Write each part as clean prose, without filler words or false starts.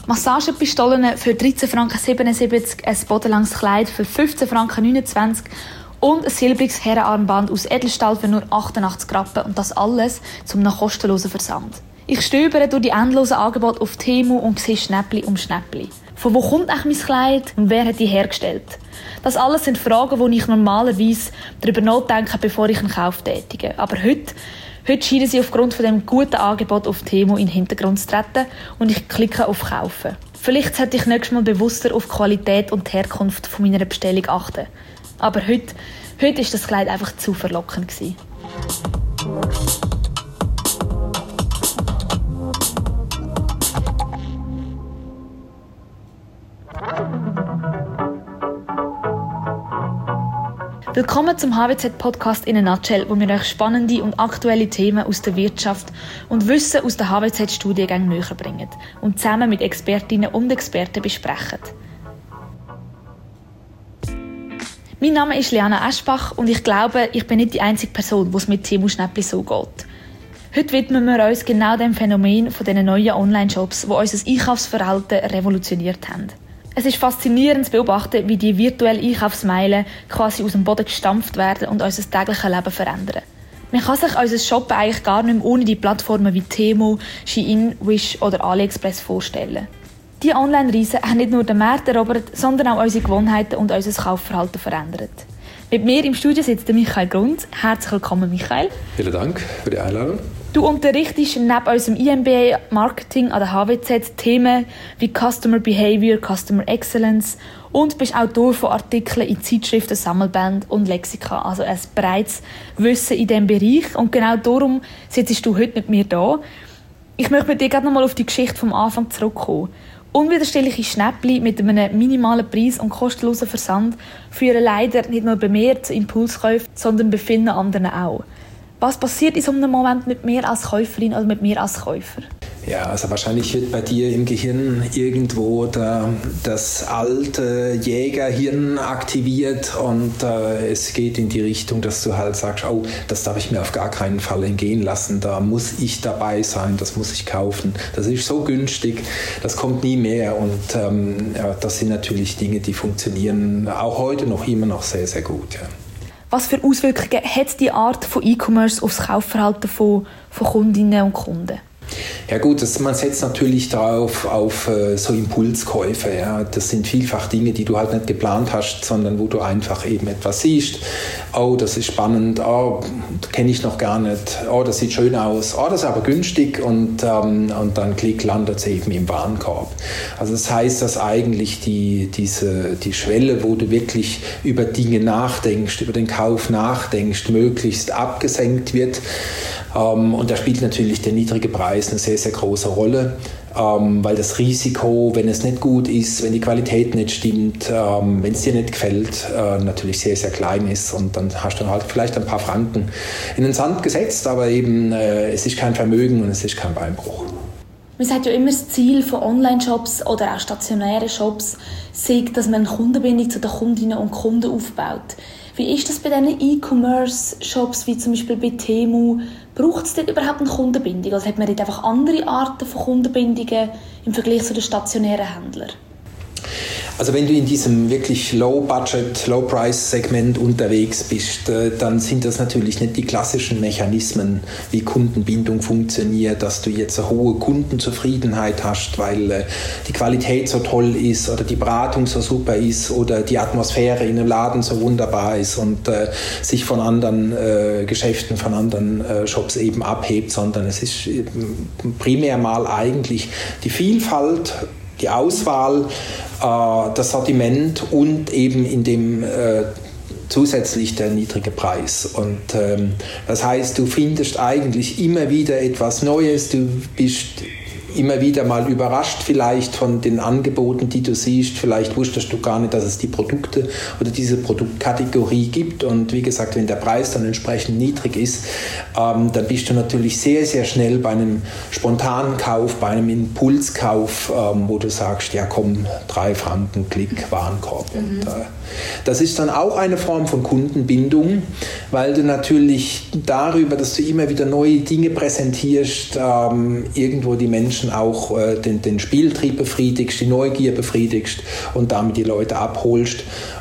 Massagepistolen für 13,77 Franken, ein bodenlanges Kleid für 15,29 Franken und ein silbriges Herrenarmband aus Edelstahl für nur 88 Rappen und das alles zum noch kostenlosen Versand. Ich stöbere durch die endlosen Angebote auf Temu und sehe Schnäppli um Schnäppli. Von wo kommt eigentlich mein Kleid und wer hat die hergestellt? Das alles sind Fragen, wo ich normalerweise darüber nachdenke, bevor ich einen Kauf tätige. Aber heute scheinen sie aufgrund von dem guten Angebot auf Temu in den Hintergrund zu treten und ich klicke auf Kaufen. Vielleicht sollte ich nächstes Mal bewusster auf die Qualität und die Herkunft von meiner Bestellung achten. Aber heute war das Kleid einfach zu verlockend gewesen. Willkommen zum HWZ-Podcast in a Nutshell, wo wir euch spannende und aktuelle Themen aus der Wirtschaft und Wissen aus den HWZ-Studiengängen näher bringen und zusammen mit Expertinnen und Experten besprechen. Mein Name ist Liana Eschbach und ich glaube, ich bin nicht die einzige Person, die es mit Temu Schnäppli so geht. Heute widmen wir uns genau dem Phänomen von diesen neuen Online-Shops, die unser Einkaufsverhalten revolutioniert haben. Es ist faszinierend zu beobachten, wie die virtuellen Einkaufsmeilen quasi aus dem Boden gestampft werden und unser tägliches Leben verändern. Man kann sich unser Shoppen eigentlich gar nicht mehr ohne die Plattformen wie Temu, Shein, Wish oder AliExpress vorstellen. Die Online-Riesen haben nicht nur den Markt erobert, sondern auch unsere Gewohnheiten und unser Kaufverhalten verändert. Mit mir im Studio sitzt Michael Grund. Herzlich willkommen, Michael. Vielen Dank für die Einladung. Du unterrichtest neben unserem IMBA Marketing an der HWZ Themen wie Customer Behavior, Customer Excellence und bist Autor von Artikeln in Zeitschriften, Sammelbänden und Lexika. Also ein breites Wissen in diesem Bereich. Und genau darum sitzt du heute mit mir da. Ich möchte mit dir gerade nochmal auf die Geschichte vom Anfang zurückkommen. Unwiderstehliche Schnäppli mit einem minimalen Preis und kostenlosen Versand führen leider nicht nur bei mir zu Impulskäufen, sondern bei vielen anderen auch. Was passiert in so einem Moment mit mir als Käuferin oder mit mir als Käufer? Ja, also wahrscheinlich wird bei dir im Gehirn irgendwo das alte Jägerhirn aktiviert und es geht in die Richtung, dass du halt sagst, oh, das darf ich mir auf gar keinen Fall entgehen lassen, da muss ich dabei sein, das muss ich kaufen, das ist so günstig, das kommt nie mehr und das sind natürlich Dinge, die funktionieren auch heute noch immer noch sehr, sehr gut. Ja. Was für Auswirkungen hat die Art von E-Commerce aufs Kaufverhalten von Kundinnen und Kunden? Ja gut, man setzt natürlich darauf auf so Impulskäufe. Ja. Das sind vielfach Dinge, die du halt nicht geplant hast, sondern wo du einfach eben etwas siehst. Oh, das ist spannend. Oh, kenne ich noch gar nicht. Oh, das sieht schön aus. Oh, das ist aber günstig. Und dann klick, landet es eben im Warenkorb. Also das heißt, dass eigentlich die Schwelle, wo du wirklich über Dinge nachdenkst, über den Kauf nachdenkst, möglichst abgesenkt wird. Und da spielt natürlich der niedrige Preis eine sehr, sehr große Rolle, weil das Risiko, wenn es nicht gut ist, wenn die Qualität nicht stimmt, wenn es dir nicht gefällt, natürlich sehr, sehr klein ist und dann hast du halt vielleicht ein paar Franken in den Sand gesetzt, aber eben es ist kein Vermögen und es ist kein Beinbruch. Man sagt ja immer, das Ziel von Online-Shops oder auch stationären Shops sei, dass man eine Kundenbindung zu den Kundinnen und Kunden aufbaut. Wie ist das bei diesen E-Commerce-Shops, wie zum Beispiel bei Temu? Braucht es dort überhaupt eine Kundenbindung? Also hat man dort einfach andere Arten von Kundenbindungen im Vergleich zu den stationären Händlern? Also wenn du in diesem wirklich Low-Budget, Low-Price-Segment unterwegs bist, dann sind das natürlich nicht die klassischen Mechanismen, wie Kundenbindung funktioniert, dass du jetzt eine hohe Kundenzufriedenheit hast, weil die Qualität so toll ist oder die Beratung so super ist oder die Atmosphäre in einem Laden so wunderbar ist und sich von anderen Geschäften, von anderen Shops eben abhebt, sondern es ist primär mal eigentlich die Vielfalt, die Auswahl, das Sortiment und eben in dem zusätzlich der niedrige Preis. Und das heißt, du findest eigentlich immer wieder etwas Neues, du bist immer wieder mal überrascht vielleicht von den Angeboten, die du siehst. Vielleicht wusstest du gar nicht, dass es die Produkte oder diese Produktkategorie gibt. Und wie gesagt, wenn der Preis dann entsprechend niedrig ist, dann bist du natürlich sehr, sehr schnell bei einem spontanen Kauf, bei einem Impulskauf, wo du sagst, ja komm, 3 Franken, Klick, Warenkorb. Und das ist dann auch eine Form von Kundenbindung, weil du natürlich darüber, dass du immer wieder neue Dinge präsentierst, irgendwo die Menschen Menschen auch den Spieltrieb befriedigst, die Neugier befriedigst und damit die Leute abholst.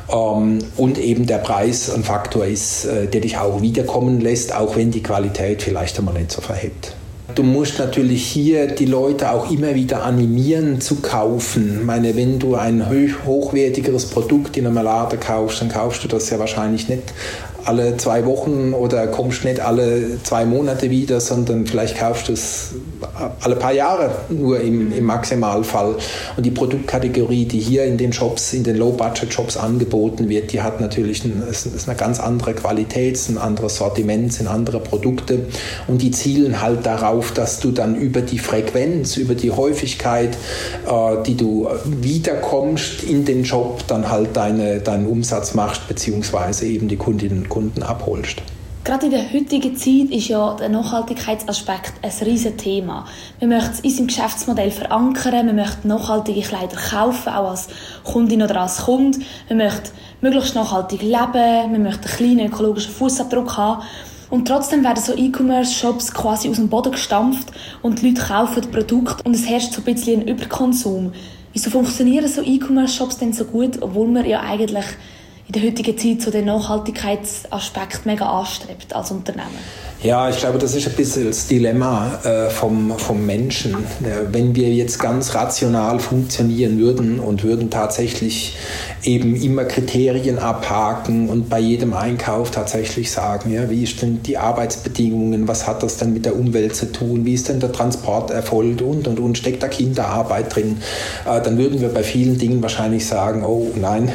Und eben der Preis ein Faktor ist, der dich auch wiederkommen lässt, auch wenn die Qualität vielleicht einmal nicht so verhebt. Du musst natürlich hier die Leute auch immer wieder animieren zu kaufen. Ich meine, wenn du ein hochwertigeres Produkt in einem Laden kaufst, dann kaufst du das ja wahrscheinlich nicht alle 2 Wochen oder kommst nicht alle 2 Monate wieder, sondern vielleicht kaufst du es alle paar Jahre nur im Maximalfall. Und die Produktkategorie, die hier in den Shops, in den Low-Budget-Shops angeboten wird, die hat natürlich ist eine ganz andere Qualität, ein anderes Sortiment, sind andere Produkte und die zielen halt darauf, dass du dann über die Frequenz, über die Häufigkeit, die du wiederkommst in den Shop, dann halt deinen Umsatz machst, beziehungsweise eben die Kundinnen und Kunden abholst. Gerade in der heutigen Zeit ist ja der Nachhaltigkeitsaspekt ein riesiges Thema. Wir möchten es in unserem Geschäftsmodell verankern, wir möchten nachhaltige Kleider kaufen, auch als Kundin oder als Kunde. Wir möchten möglichst nachhaltig leben, wir möchten einen kleinen ökologischen Fußabdruck haben. Und trotzdem werden so E-Commerce-Shops quasi aus dem Boden gestampft und die Leute kaufen das Produkt und es herrscht so ein bisschen ein Überkonsum. Wieso funktionieren so E-Commerce-Shops denn so gut, obwohl man ja eigentlich in der heutigen Zeit so den Nachhaltigkeitsaspekt mega anstrebt als Unternehmen? Ja, ich glaube, das ist ein bisschen das Dilemma vom Menschen. Wenn wir jetzt ganz rational funktionieren würden und würden tatsächlich eben immer Kriterien abhaken und bei jedem Einkauf tatsächlich sagen, ja, wie ist denn die Arbeitsbedingungen, was hat das denn mit der Umwelt zu tun, wie ist denn der Transport erfolgt und steckt da Kinderarbeit drin, dann würden wir bei vielen Dingen wahrscheinlich sagen, oh nein,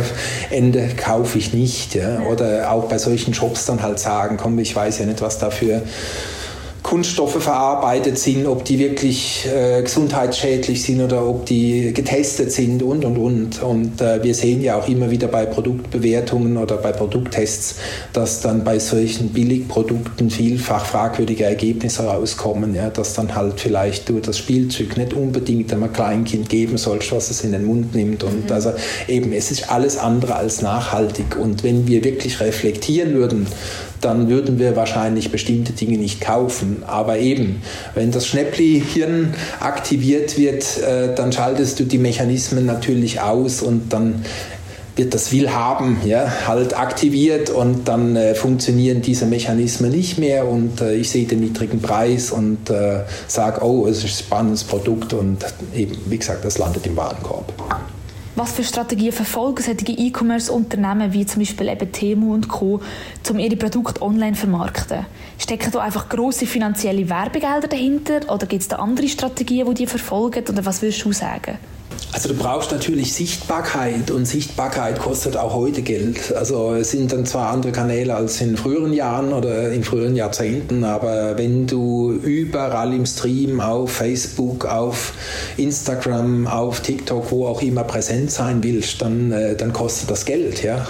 Ende kaufe ich nicht. Ja? Oder auch bei solchen Shops dann halt sagen, komm, ich weiß ja nicht, was dafür Kunststoffe verarbeitet sind, ob die wirklich gesundheitsschädlich sind oder ob die getestet sind und. Und wir sehen ja auch immer wieder bei Produktbewertungen oder bei Produkttests, dass dann bei solchen Billigprodukten vielfach fragwürdige Ergebnisse rauskommen, ja, dass dann halt vielleicht du das Spielzeug nicht unbedingt einem Kleinkind geben sollst, was es in den Mund nimmt. Und also eben, es ist alles andere als nachhaltig. Und wenn wir wirklich reflektieren würden, dann würden wir wahrscheinlich bestimmte Dinge nicht kaufen. Aber eben, wenn das Schnäppli-Hirn aktiviert wird, dann schaltest du die Mechanismen natürlich aus und dann wird das Willhaben halt aktiviert und dann funktionieren diese Mechanismen nicht mehr und ich sehe den niedrigen Preis und sage, oh, es ist ein spannendes Produkt und eben, wie gesagt, das landet im Warenkorb. Was für Strategien verfolgen solche E-Commerce-Unternehmen wie zum Beispiel eben Temu und Co., um ihre Produkte online zu vermarkten? Stecken da einfach grosse finanzielle Werbegelder dahinter oder gibt es da andere Strategien, die verfolgen? Oder was würdest du sagen? Also du brauchst natürlich Sichtbarkeit und Sichtbarkeit kostet auch heute Geld. Also es sind dann zwar andere Kanäle als in früheren Jahren oder in früheren Jahrzehnten, aber wenn du überall im Stream auf Facebook, auf Instagram, auf TikTok, wo auch immer präsent sein willst, dann kostet das Geld. Ja?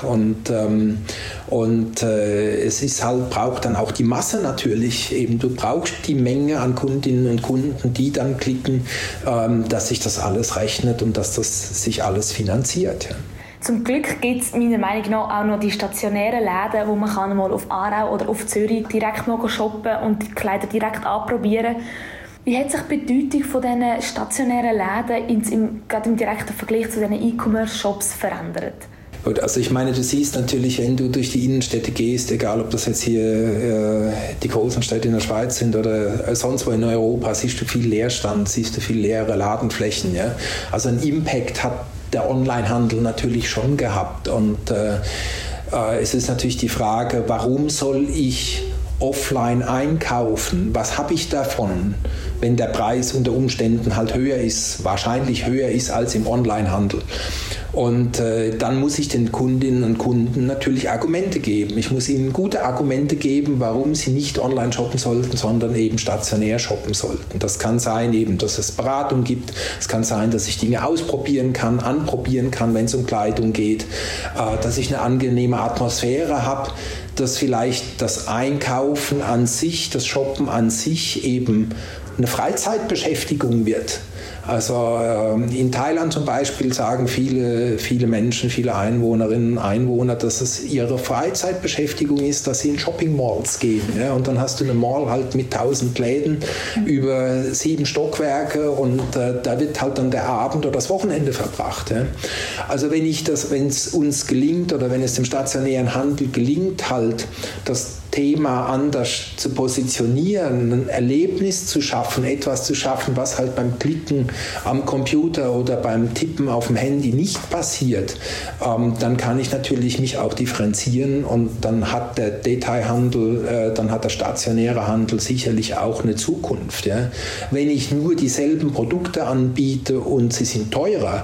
Und es ist halt, braucht dann auch die Masse natürlich. Eben, du brauchst die Menge an Kundinnen und Kunden, die dann klicken, dass sich das alles rechnet und dass das sich alles finanziert. Ja. Zum Glück gibt es meiner Meinung nach auch noch die stationären Läden, wo man kann mal auf Aarau oder auf Zürich direkt mal shoppen und die Kleider direkt anprobieren. Wie hat sich die Bedeutung von diesen stationären Läden gerade im direkten Vergleich zu diesen E-Commerce-Shops verändert? Gut, also ich meine, du siehst natürlich, wenn du durch die Innenstädte gehst, egal ob das jetzt hier die großen Städte in der Schweiz sind oder sonst wo in Europa, siehst du viel Leerstand, siehst du viel leere Ladenflächen. Ja? Also ein Impact hat der Onlinehandel natürlich schon gehabt. Und es ist natürlich die Frage, warum soll ich offline einkaufen? Was habe ich davon, wenn der Preis unter Umständen halt höher ist, wahrscheinlich höher ist als im Onlinehandel? Und dann muss ich den Kundinnen und Kunden natürlich Argumente geben. Ich muss ihnen gute Argumente geben, warum sie nicht online shoppen sollten, sondern eben stationär shoppen sollten. Das kann sein, eben, dass es Beratung gibt. Es kann sein, dass ich Dinge ausprobieren kann, anprobieren kann, wenn es um Kleidung geht, dass ich eine angenehme Atmosphäre habe, dass vielleicht das Einkaufen an sich, das Shoppen an sich eben eine Freizeitbeschäftigung wird. Also in Thailand zum Beispiel sagen viele Menschen, viele Einwohnerinnen und Einwohner, dass es ihre Freizeitbeschäftigung ist, dass sie in Shopping-Malls gehen. Ja? Und dann hast du eine Mall halt mit 1000 Läden über 7 Stockwerke und da wird halt dann der Abend oder das Wochenende verbracht. Ja? Also wenn es uns gelingt oder wenn es dem stationären Handel gelingt, halt das Thema anders zu positionieren, ein Erlebnis zu schaffen, etwas zu schaffen, was halt beim Klicken am Computer oder beim Tippen auf dem Handy nicht passiert, dann kann ich natürlich mich auch differenzieren und dann hat der Detailhandel, dann hat der stationäre Handel sicherlich auch eine Zukunft. Ja? Wenn ich nur dieselben Produkte anbiete und sie sind teurer,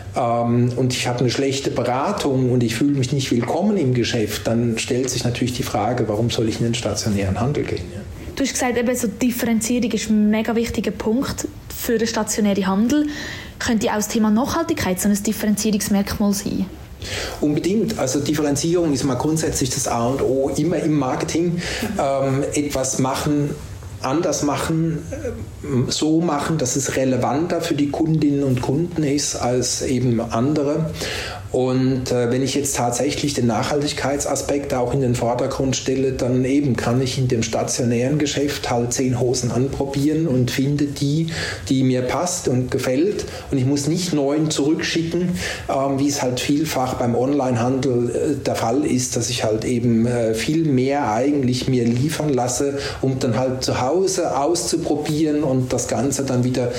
und ich habe eine schlechte Beratung und ich fühle mich nicht willkommen im Geschäft, dann stellt sich natürlich die Frage, warum soll ich in den stationären Handel gehen? Ja? Du hast gesagt, eben so Differenzierung ist ein mega wichtiger Punkt für den stationären Handel. Könnte auch das Thema Nachhaltigkeit so ein Differenzierungsmerkmal sein? Unbedingt. Also Differenzierung ist mal grundsätzlich das A und O, immer im Marketing. Etwas machen, anders machen, so machen, dass es relevanter für die Kundinnen und Kunden ist als eben andere. Und wenn ich jetzt tatsächlich den Nachhaltigkeitsaspekt auch in den Vordergrund stelle, dann eben kann ich in dem stationären Geschäft halt 10 Hosen anprobieren und finde die mir passt und gefällt. Und ich muss nicht 9 zurückschicken, wie es halt vielfach beim Onlinehandel der Fall ist, dass ich halt eben viel mehr eigentlich mir liefern lasse, um dann halt zu Hause auszuprobieren und das Ganze dann wieder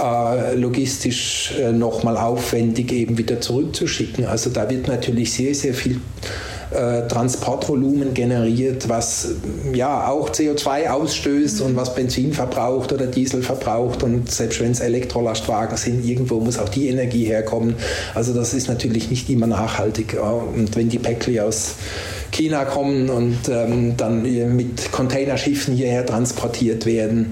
logistisch nochmal aufwendig eben wieder zurückzuschicken. Also da wird natürlich sehr, sehr viel Transportvolumen generiert, was ja auch CO2 ausstößt und was Benzin verbraucht oder Diesel verbraucht, und selbst wenn es Elektrolastwagen sind, irgendwo muss auch die Energie herkommen. Also das ist natürlich nicht immer nachhaltig. Und wenn die Päckchen aus China kommen und dann mit Containerschiffen hierher transportiert werden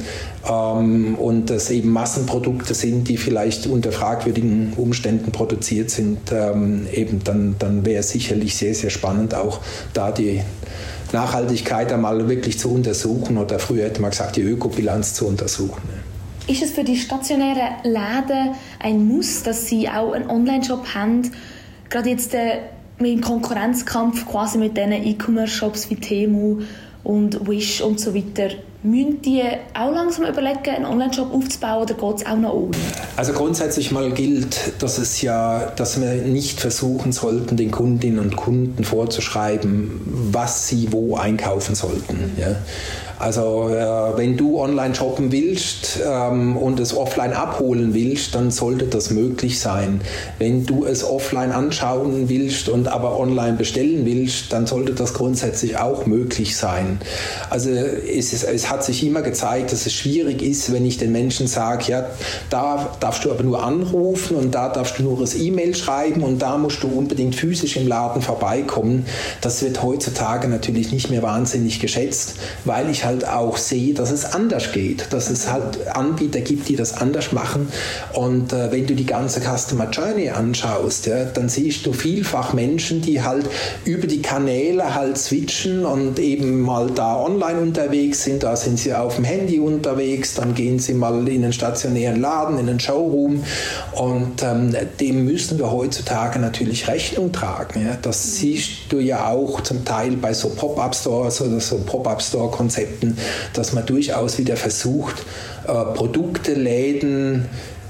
und das eben Massenprodukte sind, die vielleicht unter fragwürdigen Umständen produziert sind, eben dann wäre es sicherlich sehr, sehr spannend, auch da die Nachhaltigkeit einmal wirklich zu untersuchen, oder früher hätte man gesagt, die Ökobilanz zu untersuchen. Ist es für die stationären Läden ein Muss, dass sie auch einen Online-Shop haben? Gerade jetzt mit dem Konkurrenzkampf quasi mit diesen E-Commerce-Shops wie Temu und Wish und so weiter. Müssen die auch langsam überlegen, einen Online-Shop aufzubauen, oder geht es auch noch ohne? Also grundsätzlich mal gilt, dass wir nicht versuchen sollten, den Kundinnen und Kunden vorzuschreiben, was sie wo einkaufen sollten. Ja? Also wenn du online shoppen willst und es offline abholen willst, dann sollte das möglich sein. Wenn du es offline anschauen willst und aber online bestellen willst, dann sollte das grundsätzlich auch möglich sein. Also es hat sich immer gezeigt, dass es schwierig ist, wenn ich den Menschen sage, ja, da darfst du aber nur anrufen und da darfst du nur das E-Mail schreiben und da musst du unbedingt physisch im Laden vorbeikommen. Das wird heutzutage natürlich nicht mehr wahnsinnig geschätzt, weil ich halt auch sehe, dass es anders geht, dass es halt Anbieter gibt, die das anders machen. Und wenn du die ganze Customer Journey anschaust, ja, dann siehst du vielfach Menschen, die halt über die Kanäle halt switchen und eben mal da online unterwegs sind, da sind sie auf dem Handy unterwegs, dann gehen sie mal in einen stationären Laden, in einen Showroom, und dem müssen wir heutzutage natürlich Rechnung tragen. Ja. Das siehst du ja auch zum Teil bei so Pop-Up-Stores oder so Pop-Up-Store-Konzepten, dass man durchaus wieder versucht, Produkte, Läden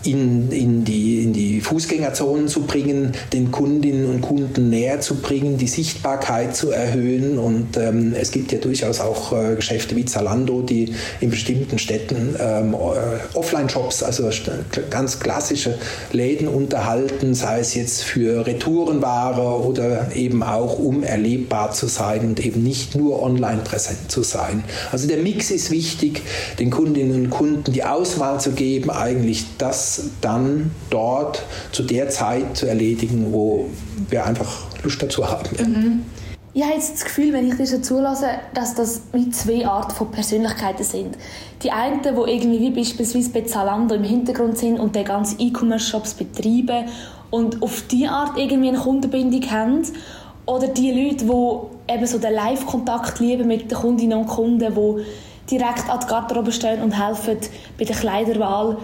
in die Fußgängerzonen zu bringen, den Kundinnen und Kunden näher zu bringen, die Sichtbarkeit zu erhöhen. Und es gibt ja durchaus auch Geschäfte wie Zalando, die in bestimmten Städten Offline-Shops, also ganz klassische Läden unterhalten, sei es jetzt für Retourenware oder eben auch, um erlebbar zu sein und eben nicht nur online präsent zu sein. Also der Mix ist wichtig, den Kundinnen und Kunden die Auswahl zu geben, eigentlich das dann dort zu der Zeit zu erledigen, wo wir einfach Lust dazu haben. Ja. Mhm. Ich habe jetzt das Gefühl, wenn ich dir so zulasse, dass das wie 2 Arten von Persönlichkeiten sind. Die einen, die irgendwie wie beispielsweise bei Zalando im Hintergrund sind und die ganzen E-Commerce-Shops betreiben und auf diese Art irgendwie eine Kundenbindung haben. Oder die Leute, die eben so den Live-Kontakt lieben mit den Kundinnen und Kunden, die direkt an die Garderobe stehen und helfen bei der Kleiderwahl.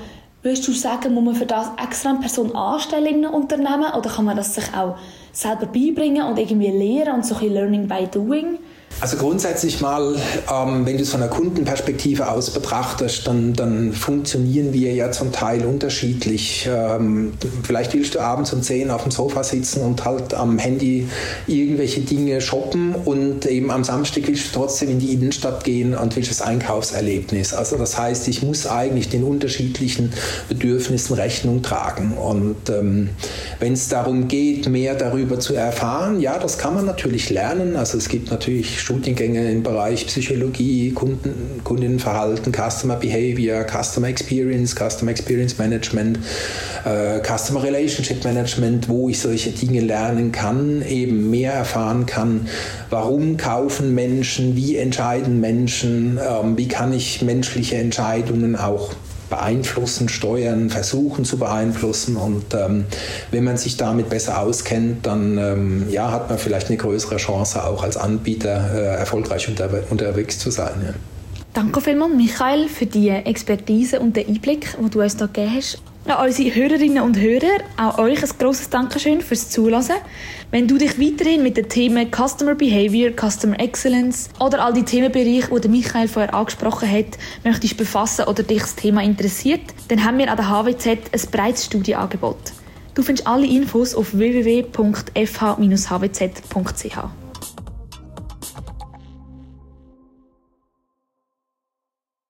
Würdest du sagen, muss man für das extra eine Person anstellen in einem Unternehmen oder kann man das sich auch selber beibringen und irgendwie lernen und so ein bisschen Learning by Doing? Also grundsätzlich mal, wenn du es von der Kundenperspektive aus betrachtest, dann funktionieren wir ja zum Teil unterschiedlich. Vielleicht willst du abends um 10 auf dem Sofa sitzen und halt am Handy irgendwelche Dinge shoppen und eben am Samstag willst du trotzdem in die Innenstadt gehen und willst das Einkaufserlebnis. Also das heißt, ich muss eigentlich den unterschiedlichen Bedürfnissen Rechnung tragen. Und wenn es darum geht, mehr darüber zu erfahren, ja, das kann man natürlich lernen. Also es gibt natürlich Studiengänge im Bereich Psychologie, Kundenverhalten, Customer Behavior, Customer Experience Management, Customer Relationship Management, wo ich solche Dinge lernen kann, eben mehr erfahren kann, warum kaufen Menschen, wie entscheiden Menschen, wie kann ich menschliche Entscheidungen auch beeinflussen, steuern, versuchen zu beeinflussen. Und wenn man sich damit besser auskennt, dann hat man vielleicht eine größere Chance, auch als Anbieter erfolgreich unterwegs zu sein. Ja. Danke vielmals, Michael, für die Expertise und den Einblick, den du uns hier gegeben hast. An unsere Hörerinnen und Hörer, auch euch ein grosses Dankeschön fürs Zuhören. Wenn du dich weiterhin mit den Themen Customer Behavior, Customer Excellence oder all die Themenbereiche, die Michael vorher angesprochen hat, möchtest befassen oder dich das Thema interessiert, dann haben wir an der HWZ ein breites Studienangebot. Du findest alle Infos auf www.fh-hwz.ch.